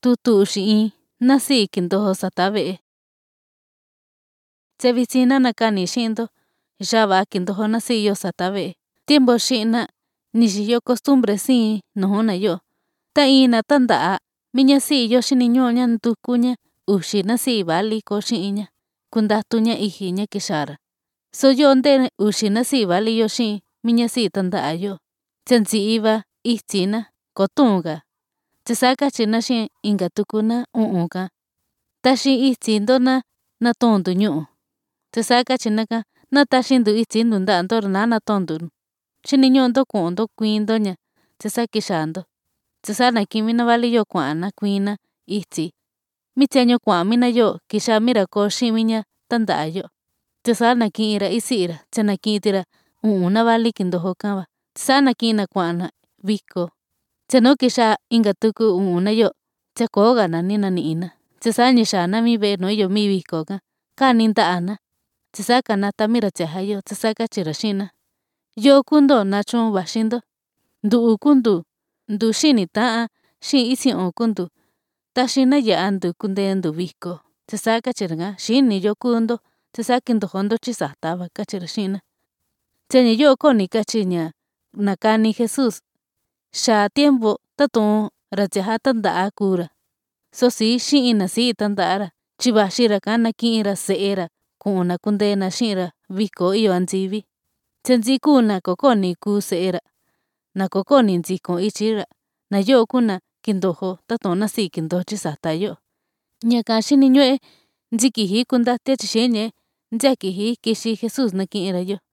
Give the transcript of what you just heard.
tutu xi'in nasi kindojo sata ve'e. Tse vitsina nakani xi'into yava kindojo nasiyo sata ve'e. Tiempo xi'na ni xiyo costumbre sii nujuna yo'o. Ta ina tanda'a miñasiyo xiniñu'uña ntukuña uxi nasi valiko xi'iña kundatuña ijiña kixara. So yo nte uxi nasi valiyo xi'in miñasi tanda'a yo. Tse ntsi'iva itsina kotuunga. Tse saa kachina xi'in inka tukuna ka. Ta xi itsintona natontu ñu'u. Tse saa kachinaka na taxintu itsintu nda'anto na natontu. Xiniñu'unto ku'unto kuiintoña tse saa kixanto. Tse saa nakiin mina valiyo kua'ana kuiina itsi. Mi tsiañu kua'a mina yo kixa mira koo xi'imiña tanda'a yo. Tse saa naki'ira isi'ira tse naki'itira na vali kindojo kava. Tse saa naki'ina kua'ana viko. Tse nu kixa inka tuku na yo tse koogana nina ni'ina. Tse saa nixana mi ve'e nu iyo mi viko'ka kani nta'ana. Tse saa kanata mira tseja yo tse saa kachira xi'ina yo kunto nachu vaxinto. Ndu'u kuntu ntu xini ta'a xi'in isi'un kuntu. Ta xina ya'antu kuntentu viko. Tse saa kachiraka xiniyo kunto tse saa kintojonto chisatava kachira xi'ina. Tse ña yo koni kachiña nakani Jesus xa tiempo tatun ra tseja tanda'a kuura. So sii xi'ina sii tanda'ara chi vaxiraka naki'ira se'era ku'una kuntena xi'ira viko iyo ansivi. Tse nsikuna kokoni kuu se'era na kokoni nsikun ichira na yo kuna kintojo tatun nasi kintojo chisata yo. Ñaka xiniñu'e nsikiji kuntatia chi xiñe ntsiakiji kixi Jesus naki'ira yo.